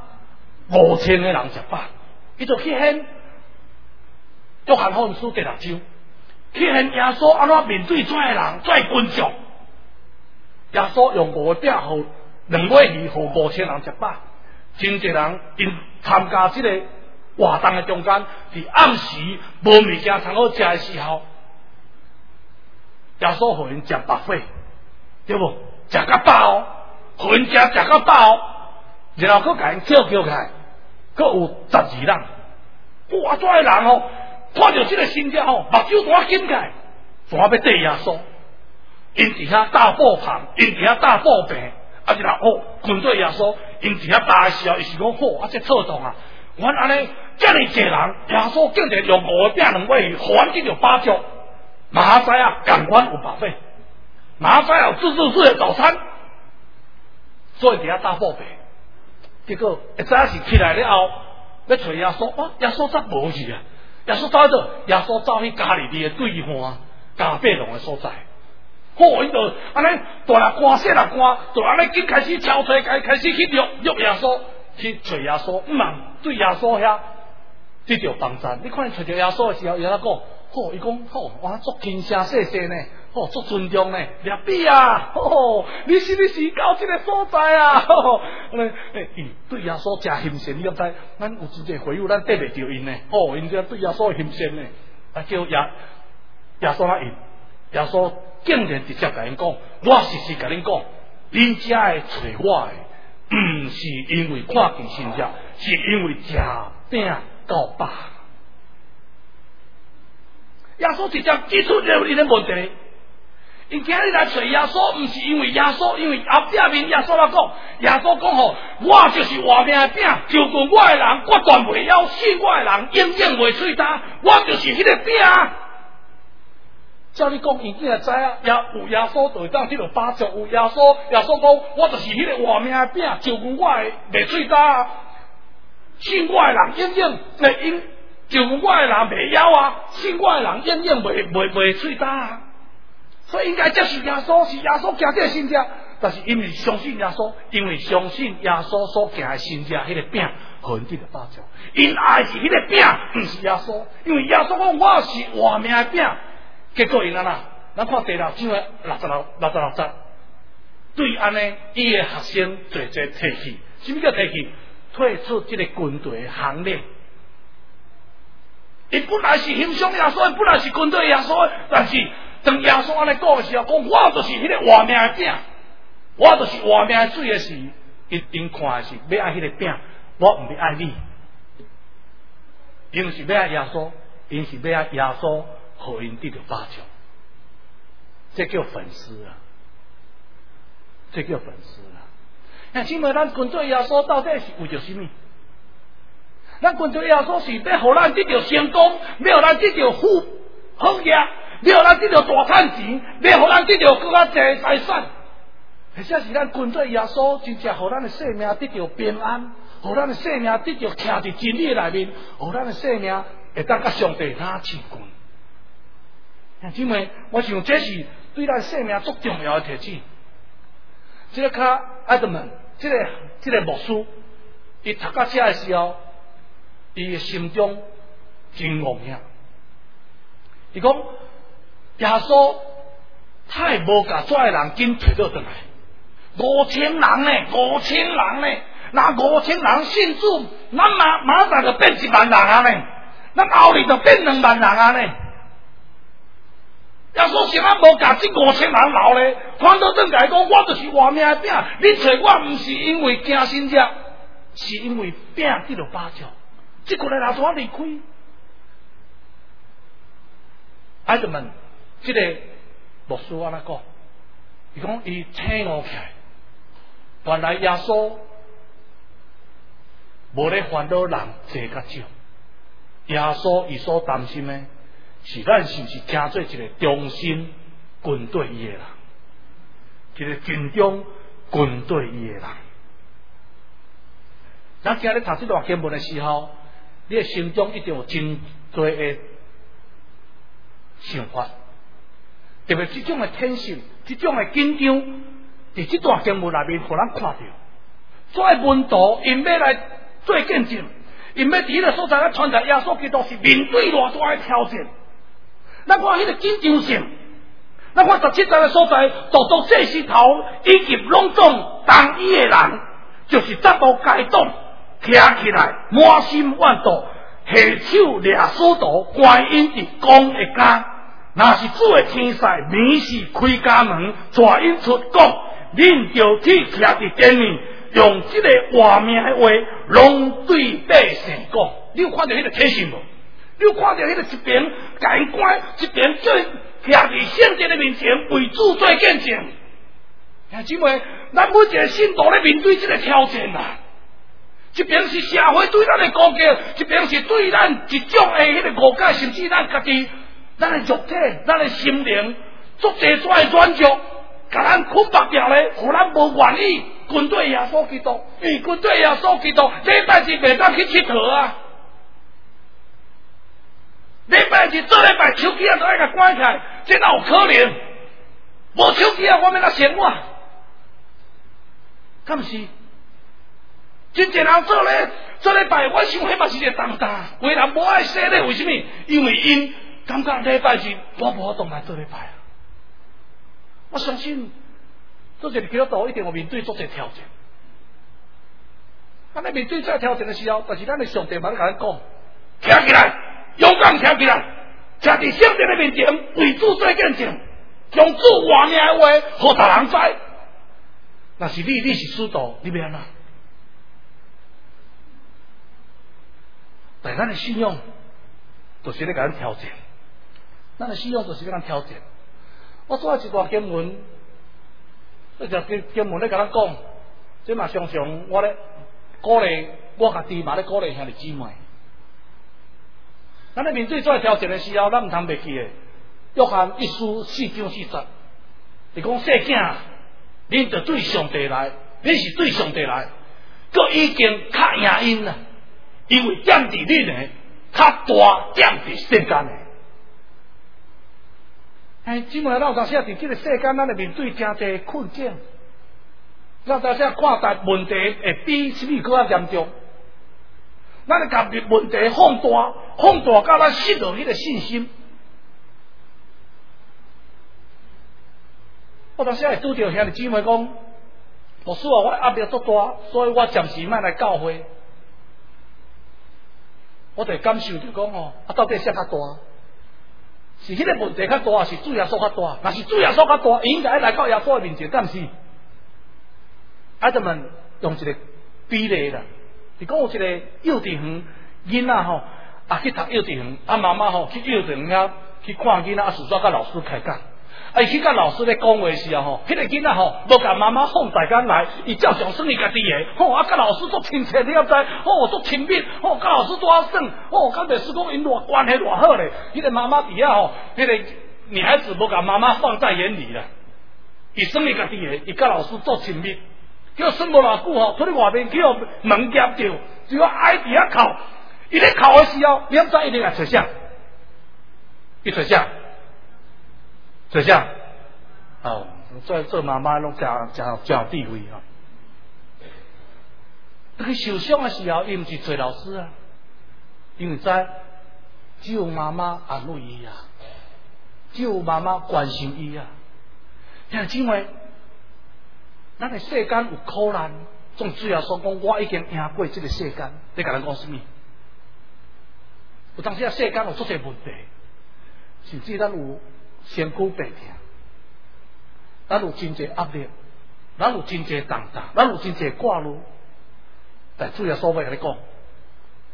Speaker 5: ，5000个人食饱。伊就去献约翰福音书第6章，去献耶稣安怎面对这个人，这个群众。耶稣用5个饼互2尾鱼，互5000人食饱。真侪人因参加这个活动的中间，伫暗时无物件通好食的时候，耶稣互因食白费。对不？食到饱，互因食到饱，然后佫甲因叫起来，佫有12人。哇！这个人吼，看到这个新者吼，目睭大紧起来，怎要缀耶稣？因伫遐大步旁，因伫遐大步病，然后跟对耶稣，因伫遐大的时候，伊是讲好，这错动啊！阮安尼遮尔济人，耶稣竟然用5个饼2尾鱼，互阮记着饱足。马赛亚共阮有饱费。马赛有自助式的早餐，所以伫遐大报备。结果一早是起来了后，要找耶稣，耶稣则无去啊！耶稣走到，耶稣走去加利利的对岸加百农的所在。好，伊就安尼大人官小人官，就安尼紧开始敲推，开始去约耶稣，去找耶稣，茫对耶稣遐得到帮助。你看找到耶稣的时候，伊讲，伊讲好，我足轻声细细呢。足尊重呢，立比啊！你是到这个所在啊！对耶稣真欣羡，你敢知？咱有一个会友，咱得袂着因呢。因这对耶稣欣羡呢，叫耶稣来因。耶稣竟然直接甲因讲：我实实甲恁讲，恁遮会找我的，唔是因为看见神迹，是因为食饼到饱。耶稣直接指出了你的问题。因今日来找耶稣，唔是因为耶稣，因为后壁面耶稣来讲，耶稣讲吼，我就是活命的饼，就跟我的人决断袂了，信我的人永远袂喙焦，我就是迄个饼。照你讲，伊竟然知啊，有耶稣就会当去到饱足，有耶稣讲，我就是迄个活命的饼，就跟我的袂喙焦，信我的人永远袂就跟我的人袂枵啊，信我的人永远袂喙焦啊。所以应该接受耶稣，是耶稣行这个神迹，但是因为相信耶稣，因为相信耶稣所行的神迹，迄个饼，互因得到饱足。因爱是迄个饼，唔是耶稣，因为耶稣讲我是活命的饼。结果因安那，咱看第6章的66节，对安尼，伊的学生侪提起，什么叫提起？退出这个军队的行列。伊本来是欣赏耶稣，本来是军队耶稣，但是。当耶稣安尼讲的时候，讲我就是迄个活命的饼，我就是活命的水的时，因看的是要爱迄个饼，我唔要爱你，因是要爱耶稣，因是要爱耶稣，互因得到饱足，这叫粉丝啊，这叫粉丝啊。那请问咱跟做耶稣到底是为着什么？咱跟做耶稣是要互咱得到成功，要互咱得到好业。要咱得到大赚钱，要互咱得到更加侪财产，或者是咱跟做耶稣，真正互咱的生命得到平安，互咱的生命得到徛伫真理内面，互咱的生命会当甲上帝拉亲近。因为我想这是对咱生命最重要的特质。这个卡爱德曼，这个牧师，伊读到这的时候，伊的心中真惶恐。伊讲。耶稣太无甲遮个人紧找到转来，5000人呢，那5000人信主，咱马上就变1万人啊呢，咱后日就变2万人啊呢。耶稣想啊无甲这5000人留咧，反倒转来讲，我就是活命的饼，你找我唔是因为惊神迹，是因为饼得到饱足， 这个来拿怎离开？孩子们，这个牧师安怎讲？伊讲伊醒悟起来，原来耶稣无咧烦恼人多甲少。耶稣伊所担心的是咱是毋是成做一个忠心军队伊的人，一个军中军队伊的人。咱今日读这段经文的时候，你的心中一定有真多的想法，特别这种的天性、这种的紧张，伫这段经文内面，互咱看到，所以门徒因要来做见证。因要伫迄个所在咧传达耶稣基督是面对偌大的挑战，咱看迄个紧张性，咱看17节的所在，独独这时头以及拢总同意的人，就是扎到街动，徛起来，满心万道，下手掠死徒，观音伫讲的家，若是主的天使，明是开家门，带因出讲，恁就去徛伫殿里。用这个活命的话，拢对百姓讲。你有看到迄个体型无？你有看到迄个一边监官，一边叫徛伫圣殿的面前为主做见证。兄姊妹，咱每一个信徒咧面对这个挑战啊！一边是社会对咱的攻击，一边是对咱一种的迄个误解，甚至咱家己、咱的肉体、咱的心灵，足侪种的软弱，甲咱捆绑掉咧，互咱无愿意。军队耶稣基督，因为军队耶稣基督，礼拜日袂当去佚佗啊！礼拜日做礼拜手机啊都爱甲关起来，这哪有可能？无手机啊，我要哪生活？敢毋是？真侪人做礼拜，我想迄嘛是一个重担。为人无爱说咧，为什么？因为因感觉礼拜日我无法度来做礼拜啊！我相信。做一个基督徒一定有面对做一个挑战。咱咧面对这个挑战的时候，但是咱的上帝嘛咧甲咱讲，站起来，勇敢站起来，站伫圣殿的面前为主做见证，将主活命的话，互大人知。若是你是使徒，你要安怎？但咱的信仰就是咧甲咱挑战，咱的信仰就是咧甲咱挑战。我做一段经文。这就经文咧，甲咱讲，这嘛常常我咧鼓励我家己嘛咧鼓励兄弟姊妹。咱咧面对这挑战的时候，咱唔通袂记的。约翰1书4章4节，伊讲细囝，恁就对上帝来，恁是对上帝来，佮已经较赢因啦，因为占伫恁的较大占伫世间的。姊妹，咱有当时啊，伫这个世间，咱会面对真侪困境。咱有当时啊，看待问题会比什么更加严重。咱会甲问题放大，到咱失落迄个信心。我当时会拄着兄弟姊妹讲，牧师啊，我压力足大，所以我暂时莫来教会。我就感受着讲哦，到底啥较大？是迄个问题较大，还是主耶稣较大？若是主耶稣较大，应该来到耶稣的面前，但是，孩子们用一个比例啦。是讲有一个幼稚园囡仔吼，去读幼稚园，妈妈吼去幼稚园遐去看囡仔，事煞甲老师开讲。去甲老师咧讲话时啊吼，迄个囡仔吼无甲妈妈放大间来，伊照常算伊家己的，甲老师做亲切，你晓知？做亲密，甲老师做啊算，甲老师讲因偌关系偌好咧。迄个妈妈底下吼，迄个女孩子无甲妈妈放在眼里啦，伊算伊家己的，伊甲老师做亲密，叫算无偌久吼，出去外面去门夹着，只要挨伫遐哭，伊咧哭的时候，你晓知伊咧来找啥？伊找啥？就这样，做妈妈拢真有智慧啊！去受伤的时候，伊毋是找老师啊，因为只有妈妈安慰伊啊，只有妈妈关心伊啊。兄弟姊妹，咱的世间有苦难，总主要说讲，我已经赢过这个世间。你甲咱讲什么？有当时啊，世间有足侪问题，甚至咱有。身躯病痛，咱有真侪压力，咱有真侪重担，咱有真侪挂虑。但主要所要甲你讲，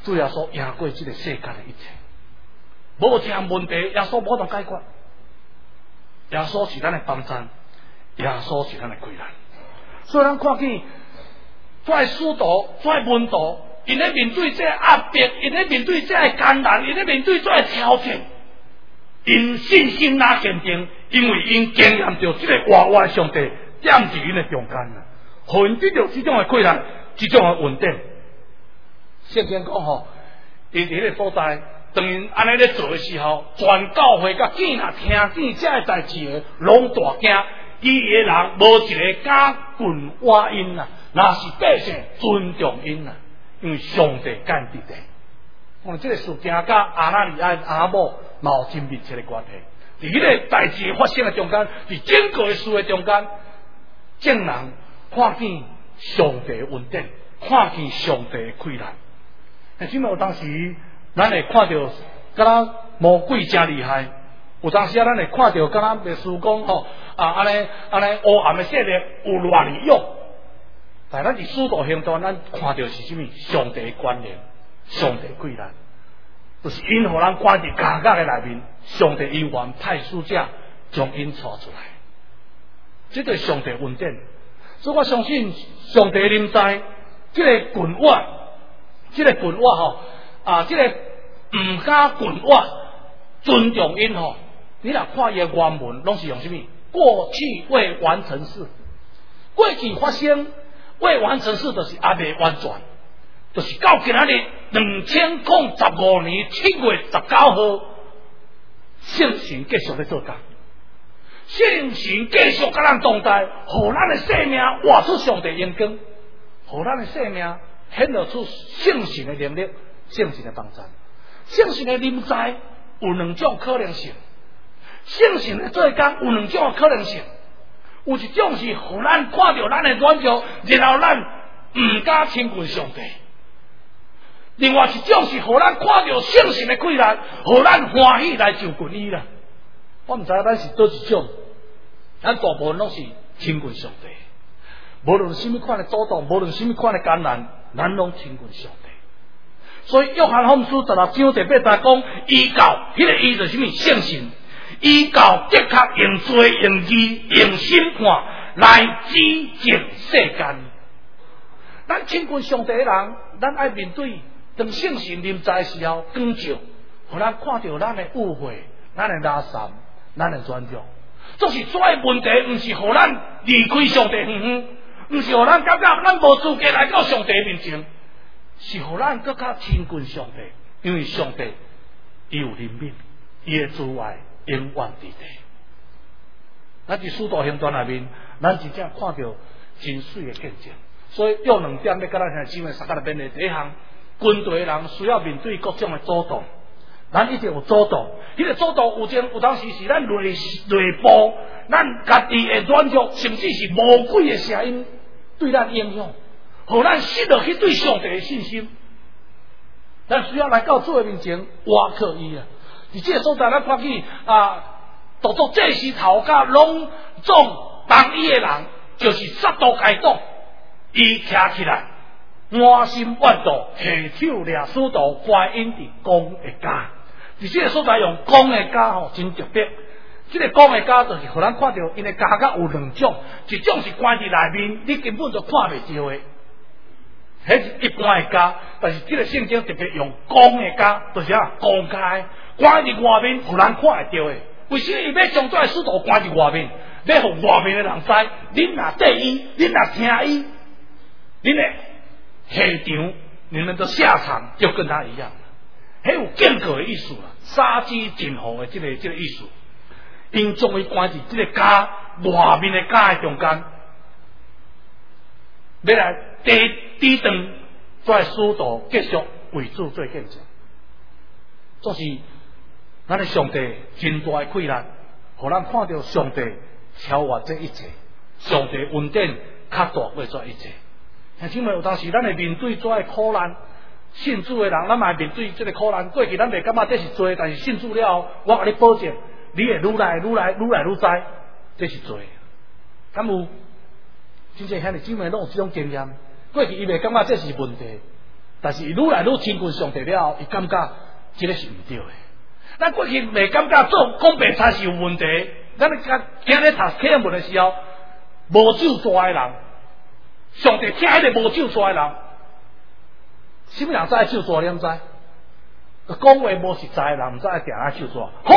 Speaker 5: 主耶稣赢过这个世间的一切，无一项问题耶稣无法解决。耶稣是咱的帮衬，耶稣是咱的贵人。所以咱看见在使徒、在门徒，因咧面对这压迫，因咧面对这艰难，因咧面对这挑战，因信心哪坚定，因为因经验到这个活活上帝踮伫因的中间啊，互因得到这种的困难，这种的稳定。圣经讲吼，因伫迄个所在，当因安尼咧做的时候，全教会甲见啊听见这个代志的，拢大惊。伊个人无一个敢近话因啊，那是百姓尊重因啊，因为上帝拣伫的。我这个事情甲阿那利亚阿某有真密切的关系。伫迄个代志发生的中间，伫整个的事的中间，众人看见上帝的稳定，看见上帝的困难。因为有当时咱会看到，敢若魔鬼真厉害。有当时啊，咱会看到，敢若历史讲吼安尼黑暗的势力有偌利用，但咱伫使徒行传，咱看到是什么？上帝的关联，上帝贵人，就是因互咱关伫家家的内面，上帝永远派使者将因带出来，这就是上帝稳定。所以我相信上帝临在这个群我，这个群我吼这个唔敢群我，尊重因吼。你若看伊的原文，拢是用什么？过去未完成事，过去发生未完成事，就是还未完全，就是到今仔日2015年7月19号，圣神继续咧做工，圣神继续甲咱同在，互咱的生命活出上帝荣光，互咱的生命显露出圣神的能力、圣神的帮助。圣神的临在有两种可能性。圣神的做工有两种可能性，有一种是互咱看到咱的软弱，然后咱唔敢亲近上帝；另外一种是互咱看到圣神的困难，互咱欢喜来就近伊啦。我唔知咱是倒一种，咱大部分拢是亲近上帝，无论什么款的阻挡，无论什么款的艰难，咱拢亲近上帝。所以约翰福音书16章第8节讲，依教迄个依就是什么？圣神。依教的确用罪、用义、用审判来指正世间。咱亲近上帝的人，咱爱面对当圣神临在的时候，光照，互咱看到咱的误会、咱的拉散、咱的软弱。就是所有问题，唔是互咱离开上帝远远，唔是互咱感觉咱无资格来到上帝面前，是互咱更加亲近上帝，因为上帝伊有怜悯，伊的慈爱。永远伫地，咱伫使徒行传内面，咱真正看到真水的见证。所以用2点咧，甲咱兄弟姊妹三甲来勉励。第一项，军队的人需要面对各种的阻挡，咱一定有阻挡。迄个阻挡有当时是咱内部，咱家己的软弱，甚至是魔鬼的声音对咱影响，互咱失落去对上帝的信心。咱需要来到主的面前，挖靠伊啊！伫这个所在，咱看见独作这时头甲拢总同意的人，就是撒都该党。伊徛起来，满心怨毒，下手掠使徒，关因伫公的家。伫这个所在用公的家吼，真特别。这个公的家就是互咱看到，因的家甲有两种，一种是关伫内面，你根本就看袂到的。迄是一般的家，但是这个圣经特别用公的家，就是公开。关伫外面，互咱看会到的。为什么伊要将这个使徒关伫外面？要互外面的人知，恁若对伊，恁若听伊，恁的下场，你们的下场就跟他一样。迄有间隔的意思啦，杀鸡儆猴的这个意思。因将伊关伫这个家外面的家的中间，要来抵挡这个使徒继续为主做见证。就是咱的上帝真大的困难，互咱看到上帝超越这一切，上帝稳定较大过这一切。兄弟们，有当时咱会面对这个苦难，信主的人，咱嘛会面对这个苦难。过去咱袂感觉这是罪，但是信主了后，我甲你保证，你会愈来愈知，这是罪。敢有？真正兄弟姊妹拢有这种经验。过去伊袂感觉这是问题， 但是伊愈来愈亲近上帝了后，伊感觉这个是唔对的。咱过去未感觉做讲白菜是有问题，咱今日读课文的时候，无酒抓的人，上帝听迄个无酒抓的人，什么人知酒抓？你唔知？讲话无实在的人，唔知定下酒抓。好，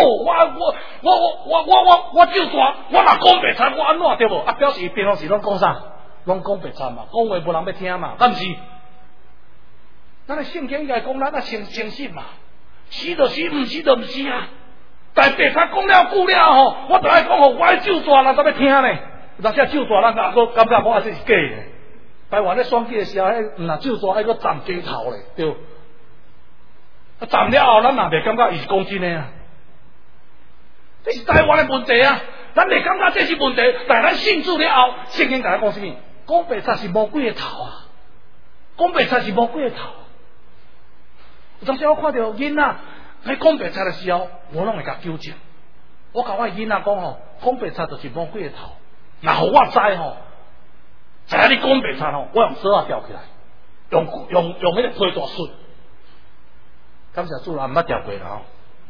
Speaker 5: 我酒抓，我若讲白菜，我安怎对无？啊，表示伊平常时拢讲啥？拢讲白菜嘛，讲话无人要听嘛，敢毋是？咱的圣经应该讲咱啊诚信嘛，是就死，毋是就毋是啊。但白菜讲了久了吼，我就爱讲吼，我的酒抓人怎要听呢？有当时酒抓人我感觉我这是假的。台湾咧选举的时候，若酒抓还阁站街头咧，对。啊，站了后，咱也袂感觉伊是讲真的啊。这是台湾的问题啊，咱袂感觉这是问题，但咱信主了后，圣经甲咱讲什么？讲白菜是魔鬼的头啊！讲白菜是魔鬼的头。有当时我看到囡仔喺讲白菜的时候，我拢会甲纠正。我甲我囡仔讲吼，讲白菜就是魔鬼的头。然后我知吼，知影你讲白菜吼，我用绳啊吊起来，用迄个推大顺。感谢主啊，毋捌吊过啦吼。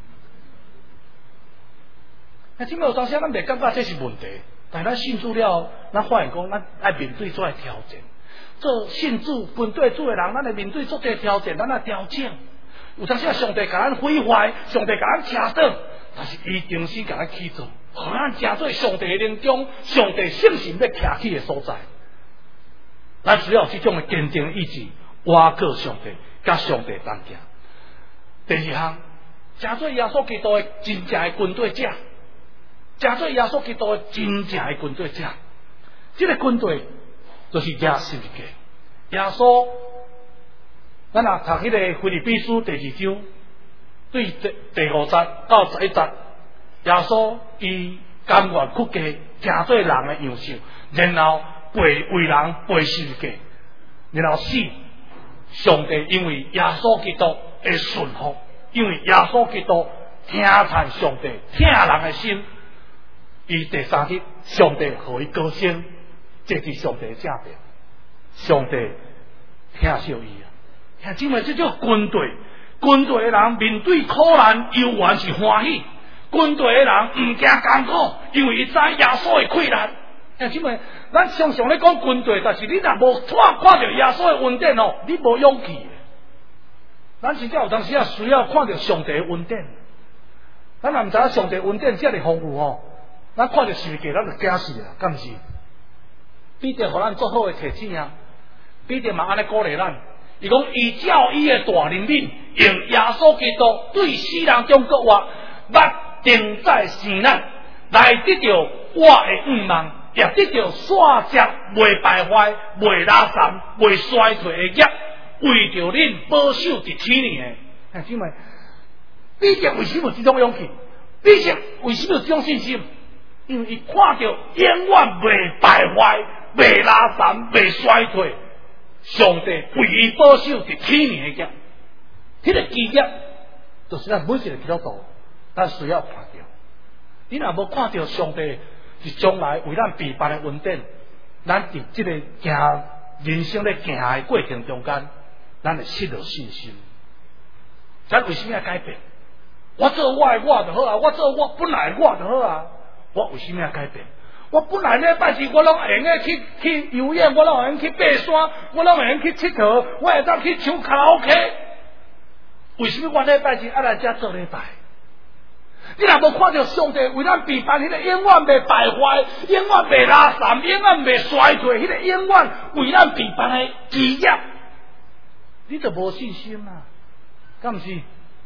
Speaker 5: 那即摆有当时咱袂感觉这是问题，但咱信主了，咱发现讲，咱爱面对做挑战。做信主、跟对主的人，咱会面对做这挑战，咱来调整。有当时上帝甲咱毁坏，上帝甲咱车倒，但是伊重新甲咱起造，互咱成做上帝的灵中，上帝圣神要徛起的所在。咱需要这种的坚定的意志，挖靠上帝，甲上帝同行。第二项，成做耶稣基督的真正的军队者，成做耶稣基督的真正的军队者。这个军队就是耶稣的。耶稣，咱若读迄个腓立比书第2章，对第5节到11节，耶稣伊甘愿屈家，成做人的样式，然后为人背十字架，然后死。上帝因为耶稣基督的顺服，因为耶稣基督听从上帝，听人的心，伊第3日，上帝互伊高升，这是上帝的正面。上帝听惜伊啊！听姊妹，这叫军队。军队的人面对苦难，犹原是欢喜。军队的人唔惊艰苦，因为伊知耶稣的溃烂。听姊妹，咱常常咧讲军队，但是你若无看到耶稣的恩典哦，你无勇气。咱真正有当时啊，需要看到上帝的恩典。咱若唔知影上帝恩典这么丰富哦，咱看到十字架，咱就惊死啦，敢毋是？彼得互咱做好的提醒啊！彼得嘛安尼鼓励咱，伊讲依照伊的大能力，用耶稣基督对死人中国话，捌定在生咱，来得到我的愿望，也得到线接未败坏、未拉散、未衰退的业，为着恁保守伫天年的。兄弟们，彼得为什么有这种勇气？彼得为什么有这种信心？因为伊看到永远未败坏、未拉散、未衰退。上帝为伊保守伫天年的业，迄个基业就是咱每一个基督徒，咱需要看到。你若无看到上帝是将来为咱备办的恩典，咱伫这个行人生咧行的过程中间，咱会失去信心。咱为什么要改变？我做我的我就好啊，我做我本来的我就好啊。我为什么要改变？我本来礼拜四我拢会用去游泳，我拢会用去爬山，我拢会用去佚佗，我会当去唱卡拉 OK。为什么我礼拜四爱来遮做礼拜？你若无看到上帝为咱备办迄个永远未败坏、永远未拉散、永远未衰退，迄个永远为咱备办的基业，你就无信心啊！敢毋是？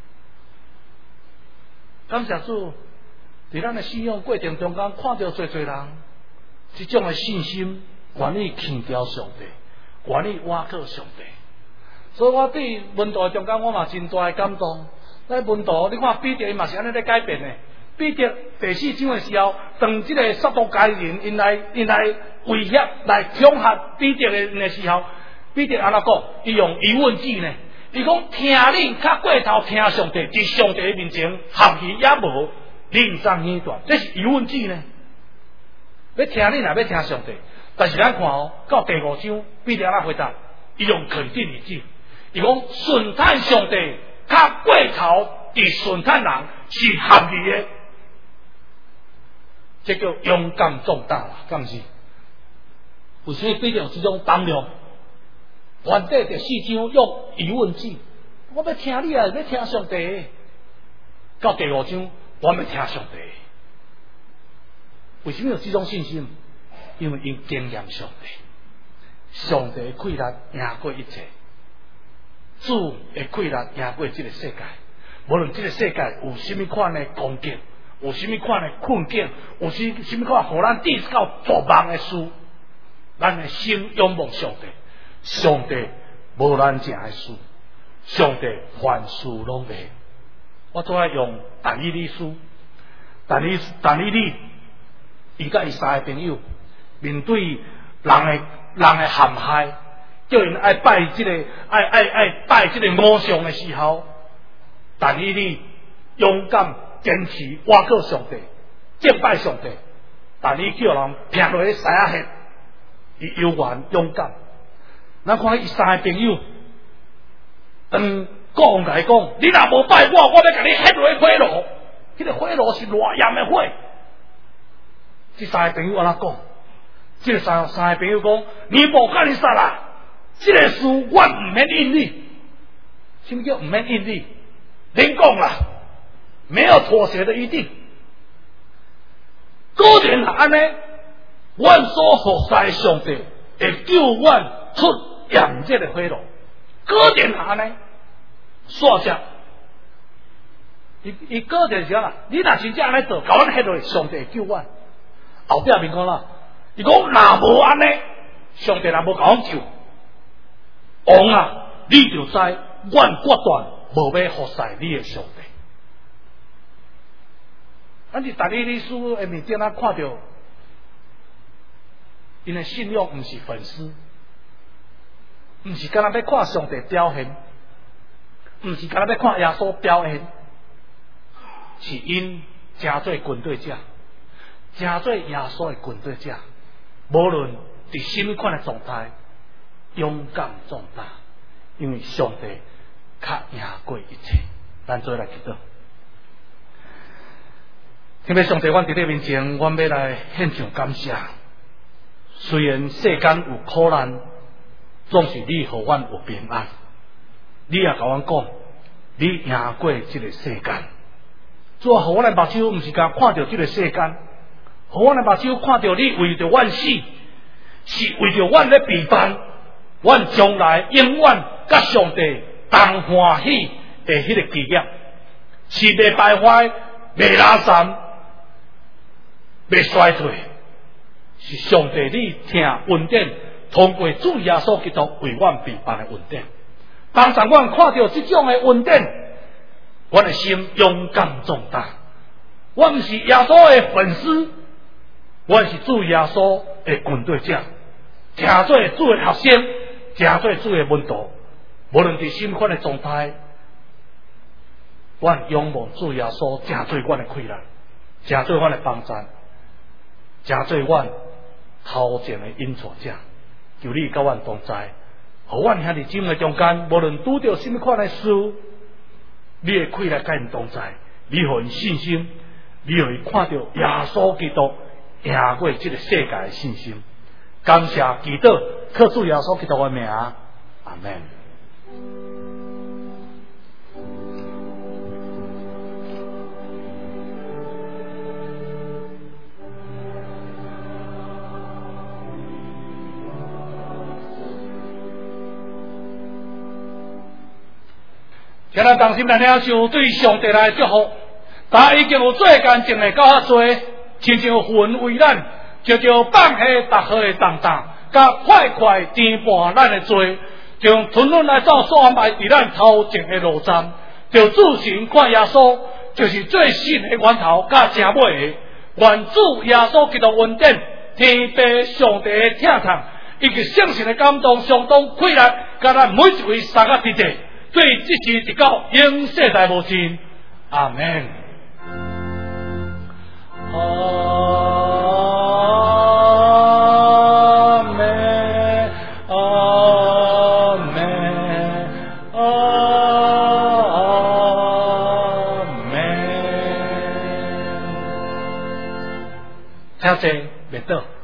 Speaker 5: 感谢主。在咱的信仰过程中间，看到侪人这种的信心，愿意强调上帝，愿意倚靠上帝。所以我对文道中间，我嘛真大的感动。在文道，你看彼得伊嘛是安尼咧改变的。彼得第4章的时候，当这个撒都该人因来威胁、来恐吓彼得的时候，彼得安怎讲？伊用疑问句呢？伊讲听恁较过头听上帝，伫上帝面前合意也无。另上耳断，这是疑问句呢？要听你若要听上帝，但是咱看哦，到第5章，彼得安怎回答？伊用肯定语句， 伊讲顺产上帝甲过头伫顺产人是合理的，这叫勇敢壮大啦，敢毋是？为什么必定有这种当量？原底就四章用疑问句，我要听你啊，要听上帝。到第五章，我要听上帝。为什么有这种信心？因为因经验上帝，上帝的气力赢过一切，主的气力赢过这个世界。无论这个世界有什么款的攻击，有什么款的困境，有什么款互咱抵到绝望的事，咱的心仰望上帝，上帝无咱正的事，上帝凡事拢袂。我最爱用但以理书，但以理，伊甲伊三个朋友面对人的陷害，叫因爱拜这个爱拜这个偶像的时候，但以理勇敢坚持倚靠上帝，敬拜上帝，但以叫人劈落去屎仔血，伊悠然勇敢。咱看伊三个朋友，讲来讲，你若无拜我，我要甲你ฮ็落去火炉。迄个火炉是偌炎的火。这三个朋友安怎讲？这个三个朋友讲：你无甲你杀啦，这个事我唔免应你。什么叫唔免应你？您讲啦，没有妥协的余地。果然若安尼，阮所服侍上帝会救阮出炎热的火炉。果然若安尼。煞只，伊个就是啥啦？你若真正安尼做，甲阮迄落上帝救阮。后壁面讲啦，伊讲若无安尼，上帝若无甲阮救，王啊，你就知阮决断无要服侍你的上帝。咱伫但以理书的面顶，咱看到因的信仰毋是粉丝，毋是干那要看上帝表现。毋是干那要看耶稣表演，是因真做军队者，真做耶稣的军队者，无论伫什么款的状态，勇敢壮大，因为上帝较赢过一切。咱做来祈祷，听到上帝，阮伫你面前，阮要来献上感谢。虽然世间有苦难，总是你互阮有平安。你也甲阮讲，你赢过这个世间。主啊，互阮的目睭毋是甲看到这个世间，互阮的目睭看到你为着阮死，是为着阮咧备办，阮将来永远甲上帝同欢喜的迄个基业，是袂败坏、袂拉散、袂衰退，是上帝你听恩典，通过主耶稣基督为阮备办的恩典。当时阮看到这种的恩典，阮的心勇敢壮大。我毋是耶稣的粉丝，我是主耶稣的军队者，听做主的学生，听做主的门徒。无论伫什么款的状态，阮仰望主耶稣，真做阮的气力，真做阮的帮助，真做阮头前的引导者。求你甲阮同在。互阮兄弟姊妹中间，无论拄到什么款的事，你的气力甲因同在，你互因信心，你互伊看到耶稣基督赢过这个世界的信心。感谢祈祷，靠主耶稣基督的名，阿门。今日同心来领受对上帝来祝福，但已经有做干净的够遐多，亲像魂为咱，就放下逐号的重担，甲快快填满咱的罪，将吞论来走所安排伫咱头前的路站，就自行看耶稣，就是最新的源头，甲正尾的。愿主耶稣基督恩典，天父上帝的疼痛，以及圣神的感动，相当快乐，甲咱每一位三个弟弟。对自己直到永世代无尽，阿门。阿门，阿门， 听者袂倒。